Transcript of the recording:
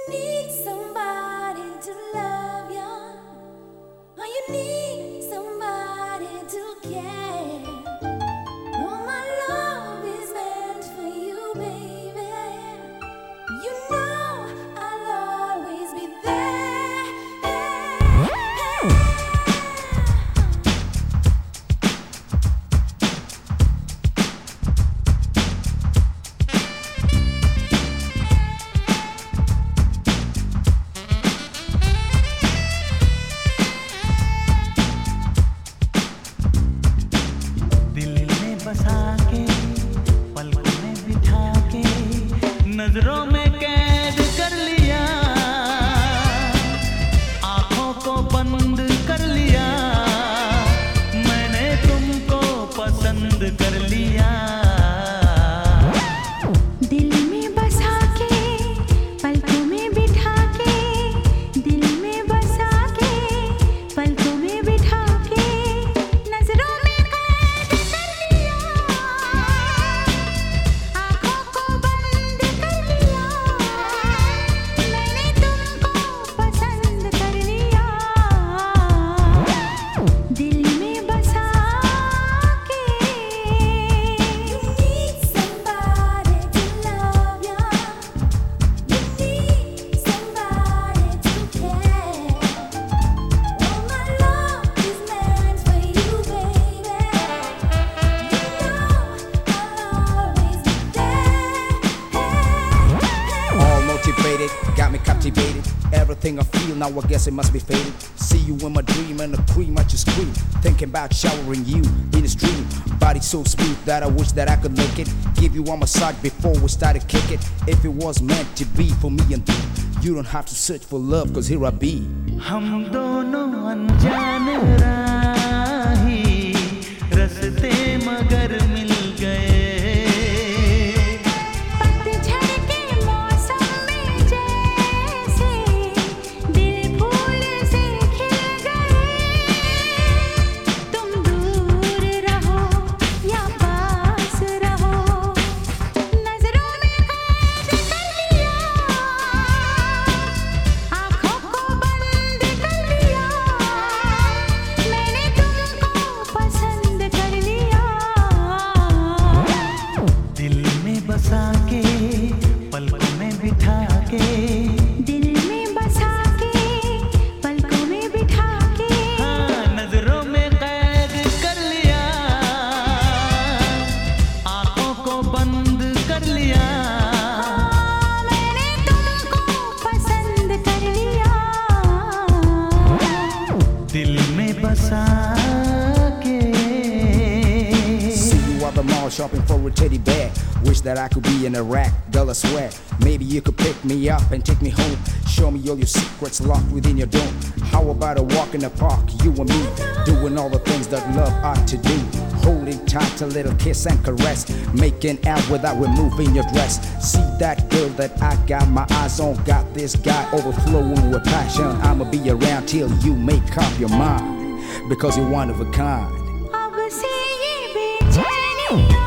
need somebody to love you, or you need somebody to care. Oh, my love is meant for you, baby. You know I'll always be there. बसा के पलकों में बिठा के नजरों में कैद कर लिया, आंखों को बंद कर लिया, मैंने तुमको पसंद कर लिया। दिल में बसा के पलकों में बिठा के, दिल में बसा के पलकों में बिठा के नजरों में got me captivated. Everything I feel now, I guess it must be faded. See you in my dream and the cream I just scream. Thinking about showering you in a stream. Body so smooth that I wish that I could lick it. Give you one massage before we started kick it. If it was meant to be for me and you don't have to search for love, cause here I be. हम दोनों अनजान राही रस्ते मगर मिल गए। पलकों में बिठा के, दिल में बसा के पलकों में बिठा के, हाँ, नजरों में कैद कर लिया, आंखों को बंद कर लिया, हाँ, मैंने तुमको पसंद कर लिया। दिल में बसा के। See you at the mall shopping for a teddy bear. Wish that I could be in Iraq, girl, I swear. Maybe you could pick me up and take me home. Show me all your secrets locked within your dome. How about a walk in the park, you and me, doing all the things that love ought to do. Holding tight, a little kiss and caress, making out without removing your dress. See that girl that I got my eyes on, got this guy overflowing with passion. I'ma be around till you make up your mind, because you're one of a kind. अब से ये बेचैनियाँ